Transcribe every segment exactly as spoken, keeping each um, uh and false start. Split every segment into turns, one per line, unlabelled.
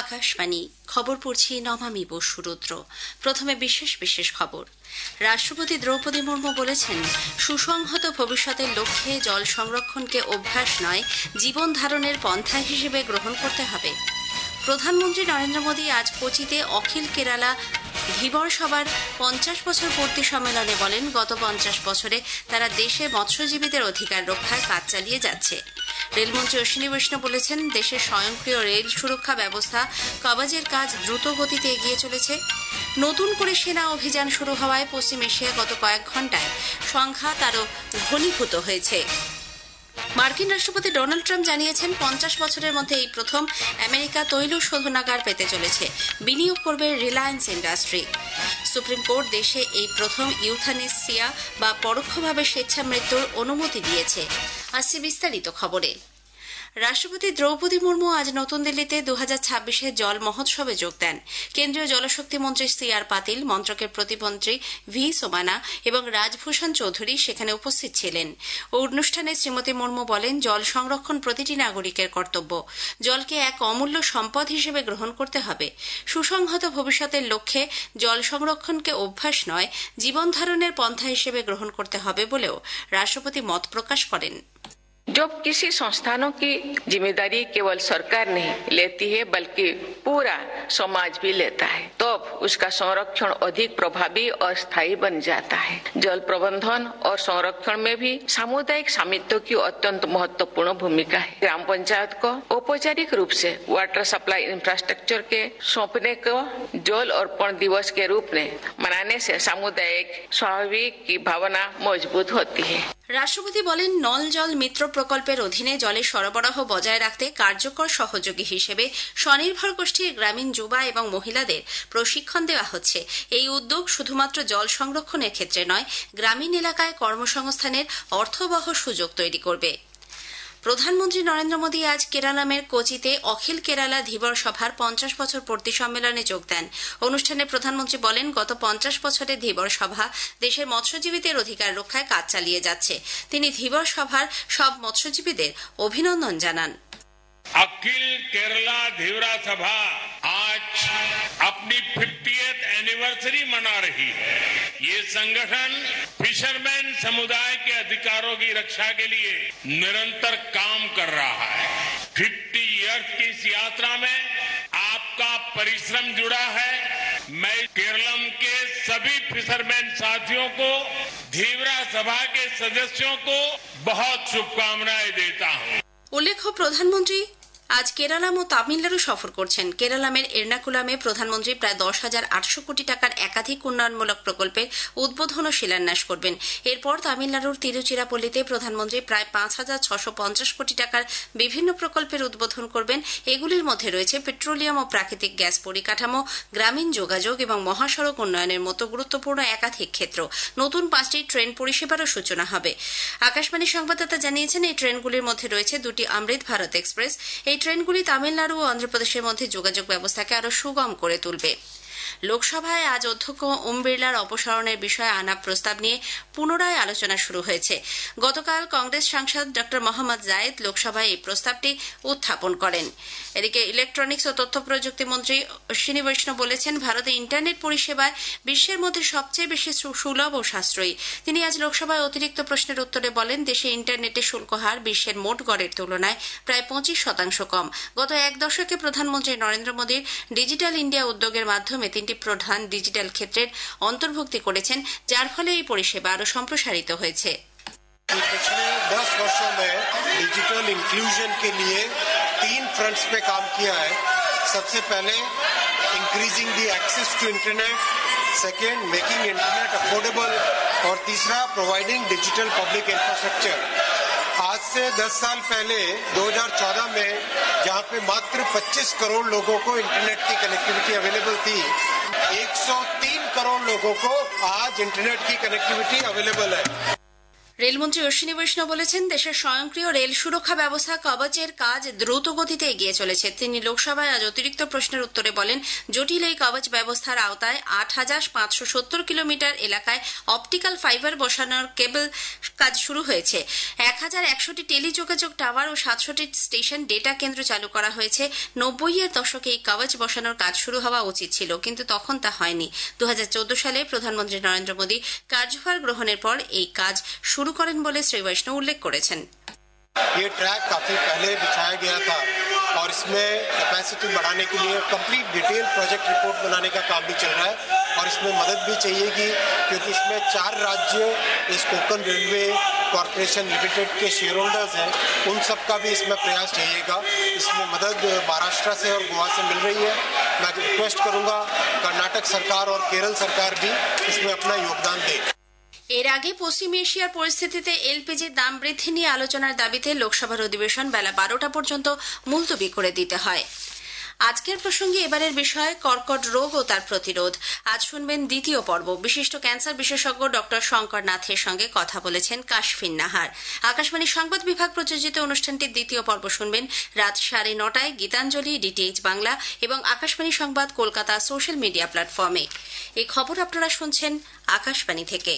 আকাশবাণী খবর পড়ছি নমামি বসুরুদ্র। প্রথমে বিশেষ বিশেষ খবর। রাষ্ট্রপতি দ্রৌপদী মুর্মু বলেছেন, সুসংহত ভবিষ্যতের লক্ষ্যে জল সংরক্ষণকে অভ্যাস নয়, জীবন ধারণের পন্থা হিসেবে গ্রহণ করতে হবে। প্রধানমন্ত্রী নরেন্দ্র মোদী আজ কোচিতে অখিল কেরালা ধীবর সভার পঞ্চাশ বছর পূর্তি সম্মেলনে বলেন, গত পঞ্চাশ বছরে তারা দেশে মৎস্যজীবীদের অধিকার রক্ষায় কাজ চালিয়ে যাচ্ছে। রেলমন্ত্রী অশ্বিনী বৈষ্ণব বলেছেন, দেশের স্বয়ংক্রিয় রেল সুরক্ষা ব্যবস্থা কবচের কাজ দ্রুত গতিতে এগিয়ে চলেছে। নতুন করে সেনা অভিযান শুরু হওয়ায় পশ্চিম এশিয়ায় গত কয়েক ঘণ্টায় সংঘাত আরও ঘনীভূত হয়েছে। মার্কিন রাষ্ট্রপতি ডোনাল্ড ট্রাম্প জানিয়েছেন, পঞ্চাশ বছরের মধ্যে এই প্রথম আমেরিকা তৈল শোধনাগার পেতে চলেছে। বিনিয়োগ করবে রিলায়েন্স ইন্ডাস্ট্রি। সুপ্রিম কোর্ট দেশে এই প্রথম ইউথানেসিয়া বা পরোক্ষভাবে স্বেচ্ছা মৃত্যুর অনুমতি দিয়েছে। আসছে বিস্তারিত খবরে। রাষ্ট্রপতি দ্রৌপদী মুর্মু আজ নতুন দিল্লিতে দু হাজার ছাব্বিশে জল মহোৎসবে যোগ দেন। কেন্দ্রীয় জলশক্তি মন্ত্রী সি আর পাতিল, মন্ত্রকের প্রতিমন্ত্রী ভি সোমানা এবং রাজভূষণ চৌধুরী সেখানে উপস্থিত ছিলেন। অনুষ্ঠানে শ্রীমতী মুর্মু বলেন, জল সংরক্ষণ প্রতিটি নাগরিকের কর্তব্য। জলকে এক অমূল্য সম্পদ হিসেবে গ্রহণ করতে হবে। সুসংহত ভবিষ্যতের লক্ষ্যে জল সংরক্ষণকে অভ্যাস নয়, জীবন ধারণের পন্থা হিসেবে গ্রহণ করতে হবে বলেও রাষ্ট্রপতি মত প্রকাশ করেন।
जब किसी संस्थानों की जिम्मेदारी केवल सरकार नहीं लेती है बल्कि पूरा समाज भी लेता है, तब तो उसका संरक्षण अधिक प्रभावी और स्थायी बन जाता है। जल प्रबंधन और संरक्षण में भी सामुदायिक स्वामित्व की अत्यंत महत्वपूर्ण भूमिका है। ग्राम पंचायत को औपचारिक रूप से वाटर सप्लाई इंफ्रास्ट्रक्चर के सौंपने को जल अर्पण दिवस के रूप में मनाने से सामुदायिक स्वाभाविक की भावना मजबूत होती है।
রাষ্ট্রপতি বলেন, নল জল মিত্র প্রকল্পের অধীনে জলের সরবরাহ বজায় রাখতে কার্যকর সহযোগী হিসেবে স্বনির্ভর গোষ্ঠীর গ্রামীণ যুবা এবং মহিলাদের প্রশিক্ষণ দেওয়া হচ্ছে। এই উদ্যোগ শুধুমাত্র জল সংরক্ষণের ক্ষেত্রে নয়, গ্রামীণ এলাকায় কর্মসংস্থানের অর্থবহ সুযোগ তৈরি করবে। প্রধানমন্ত্রী নরেন্দ্র মোদী আজ কেরালামের কোচিতে অখিল কেরালা ধীবর সভার পঞ্চাশ বছর পূর্তি সম্মেলনে যোগ দেন। অনুষ্ঠানে প্রধানমন্ত্রী বলেন, গত পঞ্চাশ বছরে ধীবর সভা দেশের মৎস্যজীবীদের অধিকার রক্ষায় কাজ চালিয়ে যাচ্ছে। তিনি ধীবর সভার সব মৎস্যজীবীদের অভিনন্দন জানান।
अखिल केरला धीवरा सभा आज अपनी फिफ्टियथ एनिवर्सरी मना रही है। ये संगठन फिशरमैन समुदाय के अधिकारों की रक्षा के लिए निरंतर काम कर रहा है। फिफ्टी ईयर्स की इस यात्रा में आपका परिश्रम जुड़ा है। मैं केरलम के सभी फिशरमैन साथियों को, धीवरा सभा के सदस्यों को बहुत शुभकामनाएं देता हूं।
উল্লেখ্য, প্রধানমন্ত্রী আজ কেরালাম ও তামিলনাড়ু সফর করছেন। কেরালামের এর্নাকুলামে প্রধানমন্ত্রী প্রায় দশ হাজার আটশো কোটি টাকার একাধিক উন্নয়নমূলক প্রকল্পের উদ্বোধন ও শিলান্যাস করবেন। এরপর তামিলনাড়ুর তিরুচিরাপল্লিতে প্রধানমন্ত্রী প্রায় পাঁচ হাজার ছশো পঞ্চাশ কোটি টাকার বিভিন্ন প্রকল্পের উদ্বোধন করবেন। এগুলির মধ্যে রয়েছে পেট্রোলিয়াম ও প্রাকৃতিক গ্যাস পরিকাঠামো, গ্রামীণ যোগাযোগ এবং মহাসড়ক উন্নয়নের মতো গুরুত্বপূর্ণ একাধিক ক্ষেত্র। নতুন পাঁচটি ট্রেন পরিষেবারও সূচনা হবে। আকাশবাণীর সংবাদদাতা জানিয়েছেন, এই ট্রেনগুলির মধ্যে রয়েছে দুটি অমৃত ভারত এক্সপ্রেস। এই ট্রেনগুলি তামিলনাড়ু ও অন্ধ্রপ্রদেশের মধ্যে যোগাযোগ ব্যবস্থাকে আরও সুগম করে তুলবে। লোকসভায় আজ অধ্যক্ষ ওম বিড়লার অপসারণের বিষয়ে আনা প্রস্তাব নিয়ে পুনরায় আলোচনা শুরু হয়েছে। গতকাল কংগ্রেস সাংসদ ড মোহাম্মদ জায়েদ লোকসভায় এই প্রস্তাবটি উত্থাপন করেন। এদিকে ইলেকট্রনিক্স ও তথ্য প্রযুক্তি মন্ত্রী অশ্বিনী বৈষ্ণব বলেছেন, ভারতে ইন্টারনেট পরিষেবায় বিশ্বের মধ্যে সবচেয়ে বেশি সুলভ ও সাশ্রয়ী। তিনি আজ লোকসভায় অতিরিক্ত প্রশ্নের উত্তরে বলেন, দেশে ইন্টারনেটের শুল্ক হার বিশ্বের মোট গড়ের তুলনায় প্রায় পঁচিশ শতাংশ কম। গত এক দশকে প্রধানমন্ত্রী নরেন্দ্র মোদীর ডিজিটাল ইন্ডিয়া উদ্যোগের মাধ্যমে তিনটি প্রধান ডিজিটাল ক্ষেত্রের অন্তর্ভুক্তি করেছেন, যার ফলে এই পরিষেবা আরও সম্প্রসারিত হয়েছে।
पिछले दस वर्षों में डिजिटल इंक्लूजन के लिए तीन फ्रंट्स पे काम किया है। सबसे पहले increasing the access to internet, second making internet affordable और तीसरा प्रोवाइडिंग डिजिटल पब्लिक इंफ्रास्ट्रक्चर। आज से दस साल पहले दो हज़ार चौदह में जहां पे मात्र पच्चीस करोड़ लोगों को इंटरनेट की कनेक्टिविटी अवेलेबल थी, एक सौ तीन करोड़ लोगों को आज इंटरनेट की कनेक्टिविटी अवेलेबल है।
রেলমন্ত্রী অশ্বিনী বৈষ্ণব বলেছেন, দেশের স্বয়ংক্রিয় রেল সুরক্ষা ব্যবস্থা কবচের কাজ দ্রুত গতিতে এগিয়ে চলেছে। তিনি লোকসভায় আজ অতিরিক্ত প্রশ্নের উত্তরে বলেন, জটিল এই কবচ ব্যবস্থার আওতায় আট হাজার পাঁচশো সত্তর কিলোমিটার এলাকায় অপটিক্যাল ফাইবার বসানোর কেবল কাজ শুরু হয়েছে। এক হাজার একশোটি টেলিযোগাযোগ টাওয়ার ও সাতশোটি স্টেশন ডেটা কেন্দ্র চালু করা হয়েছে। নব্বই এর দশকে এই কবচ বসানোর কাজ শুরু হওয়া উচিত ছিল, কিন্তু তখন তা হয়নি। দু হাজার চোদ্দ সালে প্রধানমন্ত্রী নরেন্দ্র মোদী কার্যভার গ্রহণের পর এই কাজ শুরু করেন বলে শ্রী বৈষ্ণব উল্লেখ করেছেন।
ये ट्रैक काफी पहले बिछाया गया था और इसमें कैपेसिटी बढ़ाने के लिए कंप्लीट डिटेल प्रोजेक्ट रिपोर्ट बनाने का काम भी चल रहा है और इसमें मदद भी चाहिएगी, क्योंकि इसमें चार राज्य इस कोंकण रेलवे कॉर्पोरेशन लिमिटेड के शेयर होल्डर्स हैं, उन सब का भी इसमें प्रयास चाहिएगा। इसमें मदद महाराष्ट्र से और गोवा से मिल रही है। मैं रिक्वेस्ट करूंगा कर्नाटक सरकार और केरल सरकार भी इसमें अपना योगदान दे।
এর আগে পশ্চিম এশিয়ার পরিস্থিতিতে এলপিজির দাম বৃদ্ধি নিয়ে আলোচনার দাবিতে লোকসভার অধিবেশন বেলা বারোটা পর্যন্ত মুলতবি করে দিতে হয়। আজকের প্রসঙ্গে এবারের বিষয় কর্কট রোগ ও তার প্রতিরোধ। আজ শুনবেন দ্বিতীয় পর্ব। বিশিষ্ট ক্যান্সার বিশেষজ্ঞ ডক্টর শঙ্কর নাথের সঙ্গে কথা বলেছেন কাশফিন নাহার। আকাশবাণী সংবাদ বিভাগ প্রযোজিত অনুষ্ঠানটির দ্বিতীয় পর্ব শুনবেন রাত সাড়ে নটায় গীতাঞ্জলি, ডিটিএইচ বাংলা এবং আকাশবাণী সংবাদ কলকাতা সোশ্যাল মিডিয়া প্ল্যাটফর্মে। এই খবর আপনারা শুনছেন আকাশবাণী থেকে।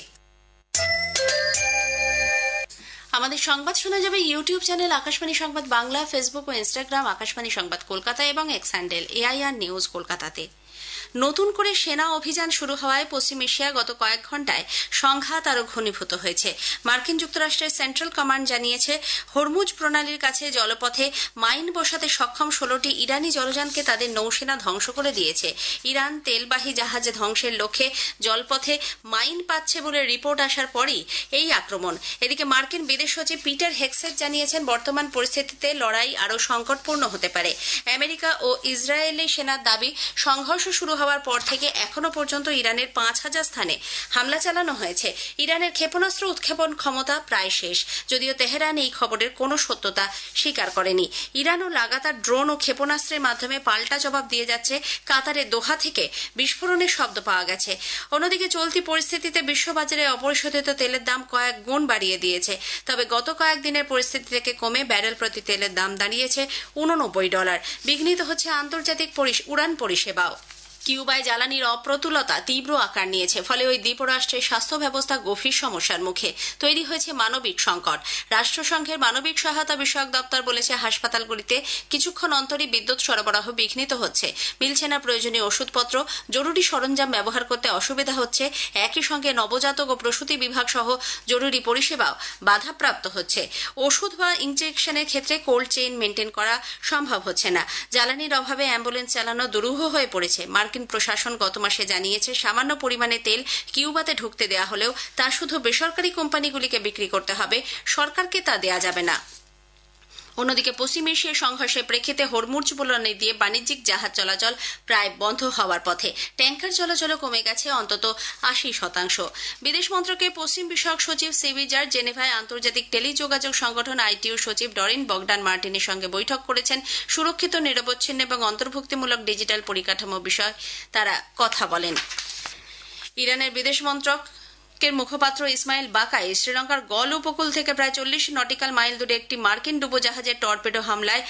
আমাদের সংবাদ শোনা যাবে ইউটিউব চ্যানেল আকাশবাণী সংবাদ বাংলা, ফেসবুক ও ইনস্টাগ্রাম আকাশবাণী সংবাদ কলকাতা এবং এক্স হ্যান্ডেল এআইআর নিউজ কলকাতাতে। নতুন করে সেনা অভিযান শুরু হওয়ায় পশ্চিম এশিয়া গত কয়েক ঘণ্টায় সংঘাত আরও ঘনীভূত হয়েছে। মার্কিন যুক্তরাষ্ট্রের সেন্ট্রাল কমান্ড জানিয়েছে, হরমুজ প্রণালীর কাছে জলপথে মাইন বসাতে সক্ষম ষোলোটি ইরানি জলযানকে তাদের নৌসেনা ধ্বংস করে দিয়েছে। ইরান তেলবাহী জাহাজ ধ্বংসের লক্ষ্যে জলপথে মাইন পাচ্ছে বলে রিপোর্ট আসার পরই এই আক্রমণ। এদিকে মার্কিন বিদেশ সচিব পিটার হেক্সেট জানিয়েছেন, বর্তমান পরিস্থিতিতে লড়াই আরও সংকটপূর্ণ হতে পারে। আমেরিকা ও ইসরায়েলি সেনার দাবি, সংঘর্ষ শুরু হওয়ার পর থেকে এখনো পর্যন্ত ইরানের পাঁচ হাজার স্থানে হামলা চালানো হয়েছে। ইরানের ক্ষেপণাস্ত্র উৎক্ষেপণ ক্ষমতা প্রায় শেষ, যদিও তেহরান এই খবরের কোনো সত্যতা স্বীকার করেনি। ইরানও লাগাতার ড্রোন ও ক্ষেপণাস্ত্রের মাধ্যমে পাল্টা জবাব দিয়ে যাচ্ছে। কাতারের দোহা থেকে বিস্ফোরণের শব্দ পাওয়া গেছে। অন্যদিকে চলতি পরিস্থিতিতে বিশ্ববাজারে অপরিশোধিত তেলের দাম কয়েক গুণ বাড়িয়ে দিয়েছে। তবে গত কয়েকদিনের পরিস্থিতি থেকে কমে ব্যারেল প্রতি তেলের দাম দাঁড়িয়েছে উননব্বই ডলার। বিঘ্নিত হচ্ছে আন্তর্জাতিক উড়ান পরিষেবাও। কিউবায় জ্বালানির অপ্রতুলতা তীব্র আকার নিয়েছে, ফলে ওই দ্বীপরাষ্ট্রের স্বাস্থ্য ব্যবস্থা গভীর সমস্যার মুখে। তৈরি হয়েছে মানবিক সংকট। রাষ্ট্রসংঘের মানবিক সহায়তা বিষয়ক দপ্তর বলেছে, হাসপাতালগুলিতে কিছুক্ষণ অন্তরই বিদ্যুৎ সরবরাহ বিঘ্নিত হচ্ছে। মিলছে না প্রয়োজনীয় ওষুধপত্র, জরুরি সরঞ্জাম ব্যবহার করতে অসুবিধা হচ্ছে। একই সঙ্গে নবজাতক ও প্রসূতি বিভাগ সহ জরুরি পরিষেবাও বাধাপ্রাপ্ত হচ্ছে। ওষুধ বা ইনজেকশনের ক্ষেত্রে কোল্ড চেইন মেনটেন করা সম্ভব হচ্ছে না। জ্বালানির অভাবে অ্যাম্বুলেন্স চালানো দুরূহ হয়ে পড়েছে। মার্কিন প্রশাসন গত মাসে জানিয়েছে, সামান্য পরিমাণে তেল কিউবাতে ঢুকতে দেওয়া হলেও তা শুধু বেসরকারি কোম্পানিগুলিকে বিক্রি করতে হবে, সরকারকে তা দেওয়া যাবে না। অন্যদিকে পশ্চিম এশিয়ার সংঘর্ষের প্রেক্ষিতে হরমুজ প্রণালী দিয়ে বাণিজ্যিক জাহাজ চলাচল প্রায় বন্ধ হওয়ার পথে। ট্যাঙ্কার চলাচলও কমে গেছে অন্তত আশি শতাংশ। বিদেশ মন্ত্রকের পশ্চিম বিষয়ক সচিব সিভিজার জেনেভায় আন্তর্জাতিক টেলিযোগাযোগ সংগঠন আইটিইউ সচিব ডরিন বগডান মার্টিনের সঙ্গে বৈঠক করেছেন। সুরক্ষিত, নিরবচ্ছিন্ন এবং অন্তর্ভুক্তিমূলক ডিজিটাল পরিকাঠামো বিষয়ে তারা কথা বলেন। ইরানের বিদেশ মন্ত্রক মুখপাত্র ইসমাইল বাকাই শ্রীলঙ্কার গল উপকূল থেকে প্রায় চল্লিশ নটিক্যাল মাইল দূরে একটি মার্কিন ডুবোজাহাজের টর্পেডো হামলায়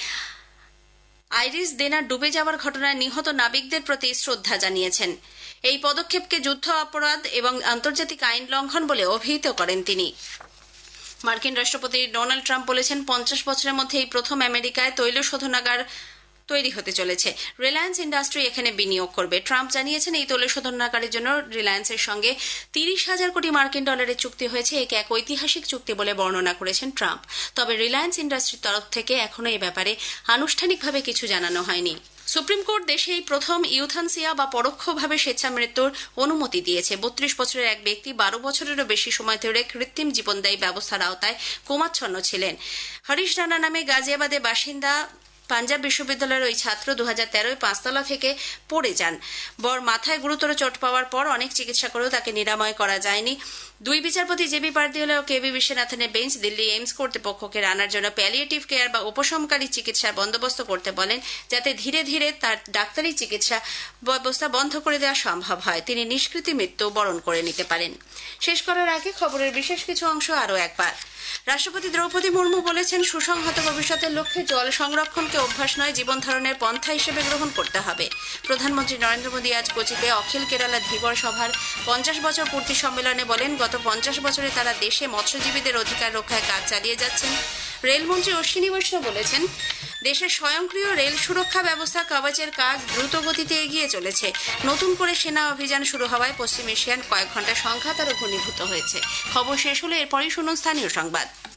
আইরিস দেনা ডুবে যাওয়ার ঘটনায় নিহত নাবিকদের প্রতি শ্রদ্ধা জানিয়েছেন। এই পদক্ষেপকে যুদ্ধ অপরাধ এবং আন্তর্জাতিক আইন লঙ্ঘন বলে অভিহিত করেন তিনি। মার্কিন রাষ্ট্রপতি ডোনাল্ড ট্রাম্প বলেছেন, পঞ্চাশ বছরের মধ্যে এই প্রথম আমেরিকায় তৈল শোধনাগার তৈরি হতে চলেছে। রিলায়েন্স ইন্ডাস্ট্রি এখানে বিনিয়োগ করবে। ট্রাম্প জানিয়েছেন, এই তৈল শোধনাগারের জন্য রিলায়েন্সের সঙ্গে তিরিশ হাজার কোটি মার্কিন ডলারের চুক্তি হয়েছে। একে এক ঐতিহাসিক চুক্তি বলে বর্ণনা করেছেন ট্রাম্প। তবে রিলায়েন্স ইন্ডাস্ট্রির তরফ থেকে এখনো এ ব্যাপারে আনুষ্ঠানিকভাবে কিছু জানানো হয়নি। সুপ্রিম কোর্ট দেশে এই প্রথম ইউথানসিয়া বা পরোক্ষভাবে স্বেচ্ছা মৃত্যুর অনুমতি দিয়েছে। বত্রিশ বছরের এক ব্যক্তি বারো বছরেরও বেশি সময় ধরে কৃত্রিম জীবনদায়ী ব্যবস্থার আওতায় কোমাচ্ছন্ন ছিলেন। হরিশ রানা নামে গাজিয়াবাদের বাসিন্দা পাঞ্জাব বিশ্ববিদ্যালয়ের ওই ছাত্র দু হাজার তেরোয় পাঁচতলা থেকে পড়ে যান। বর মাথায় গুরুতর চোট পাওয়ার পর অনেক চিকিৎসা করেও তাকে নিরাময় করা যায়নি। দুই বিচারপতি জেবি পারদিওয়ালা ও কেবি বিশ্বনাথনের বেঞ্চ দিল্লি এইমস কর্তৃপক্ষকে রানার জন্য প্যালিয়েটিভ কেয়ার বা উপশমকারী চিকিৎসার বন্দোবস্ত করতে বলেন, যাতে ধীরে ধীরে তার ডাক্তারি চিকিৎসা ব্যবস্থা বন্ধ করে দেওয়া সম্ভব হয়, তিনি নিষ্কৃতি মৃত্যু বরণ করে নিতে পারেন। শেষ করার আগে খবরের বিশেষ কিছু অংশ আরও একবার। রাষ্ট্রপতি দ্রৌপদী মুর্মু বলেছেন, সুসংহত ভবিষ্যতের লক্ষ্যে জল সংরক্ষণকে অভ্যাস নয়, জীবন ধারণের পন্থা হিসেবে গ্রহণ করতে হবে। প্রধানমন্ত্রী নরেন্দ্র মোদী আজ কোচিতে অখিল কেরালা ধীবর সভার পঞ্চাশ বছর পূর্তি সম্মেলনে বলেন, গত পঞ্চাশ বছরে তারা দেশে মৎস্যজীবীদের অধিকার রক্ষায় কাজ চালিয়ে যাচ্ছেন। রেলমন্ত্রী অশ্বিনী বৈষ্ণব বলেছেন, দেশের স্বয়ংক্রিয় রেল সুরক্ষা ব্যবস্থা কবচের কাজ দ্রুত গতিতে এগিয়ে চলেছে। নতুন করে সেনা অভিযান শুরু হওয়ায় পশ্চিম এশিয়ার কয়েক ঘন্টা সংঘাত আরও ঘনীভূত হয়েছে। খবর শেষ হলে এরপরই শুনুন স্থানীয় সংবাদ।